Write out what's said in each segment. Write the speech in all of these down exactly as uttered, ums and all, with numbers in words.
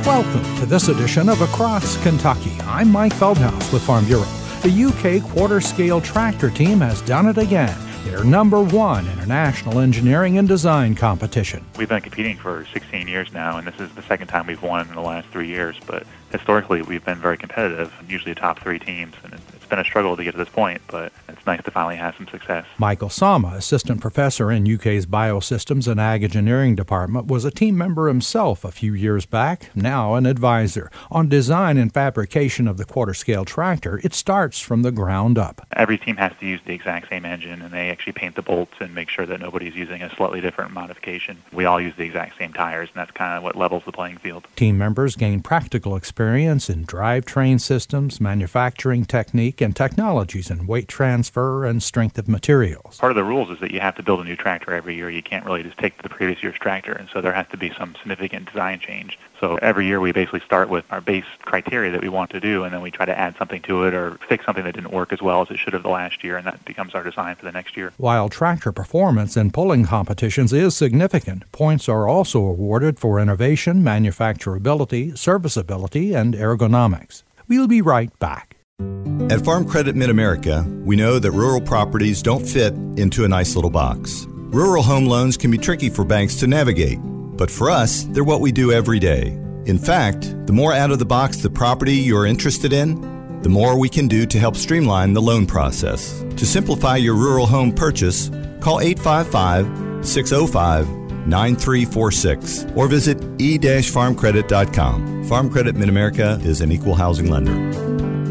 Welcome to this edition of Across Kentucky. I'm Mike Feldhouse with Farm Bureau. The U K quarter-scale tractor team has done it again. They're number one in a national engineering and design competition. We've been competing for sixteen years now, and this is the second time we've won in the last three years. But historically, we've been very competitive, usually top three teams, and it's been a struggle to get to this point, but it's nice to finally have some success. Michael Sama, assistant professor in U K's Biosystems and Ag Engineering Department, was a team member himself a few years back, now an advisor. On design and fabrication of the quarter-scale tractor, it starts from the ground up. Every team has to use the exact same engine, and they actually paint the bolts and make sure that nobody's using a slightly different modification. We all use the exact same tires, and that's kind of what levels the playing field. Team members gain practical experience in drivetrain systems, manufacturing technique, and technologies in weight transfer and strength of materials. Part of the rules is that you have to build a new tractor every year. You can't really just take the previous year's tractor, and so there has to be some significant design change. So every year we basically start with our base criteria that we want to do, and then we try to add something to it or fix something that didn't work as well as it should have the last year, and that becomes our design for the next year. While tractor performance in pulling competitions is significant, points are also awarded for innovation, manufacturability, serviceability, and ergonomics. We'll be right back. At Farm Credit Mid-America, we know that rural properties don't fit into a nice little box. Rural home loans can be tricky for banks to navigate, but for us, they're what we do every day. In fact, the more out-of-the-box the property you're interested in, the more we can do to help streamline the loan process. To simplify your rural home purchase, call eight five five, six oh five, nine three four six or visit e dash farm credit dot com. Farm Credit Mid-America is an equal housing lender.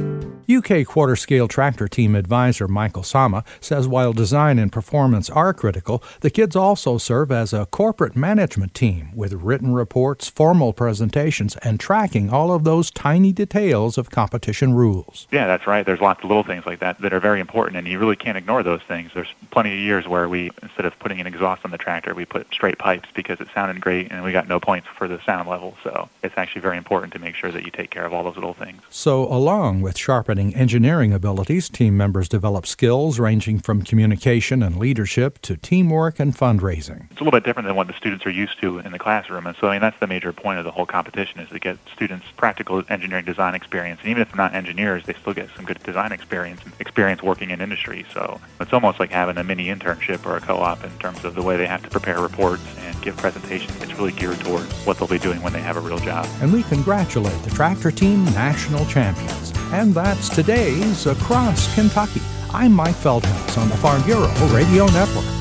U K quarter-scale tractor team advisor Michael Sama says while design and performance are critical, the kids also serve as a corporate management team with written reports, formal presentations, and tracking all of those tiny details of competition rules. Yeah, that's right. There's lots of little things like that that are very important, and you really can't ignore those things. There's plenty of years where we, instead of putting an exhaust on the tractor, we put straight pipes because it sounded great, and we got no points for the sound level. So it's actually very important to make sure that you take care of all those little things. So along with sharpening engineering abilities, team members develop skills ranging from communication and leadership to teamwork and fundraising. It's a little bit different than what the students are used to in the classroom, and so I mean that's the major point of the whole competition is to get students practical engineering design experience. And even if they're not engineers, they still get some good design experience and experience working in industry. So it's almost like having a mini internship or a co-op in terms of the way they have to prepare reports and give presentations. It's really geared towards what they'll be doing when they have a real job. And we congratulate the tractor team national champions. And that's today's Across Kentucky. I'm Mike Feldhouse on the Farm Bureau Radio Network.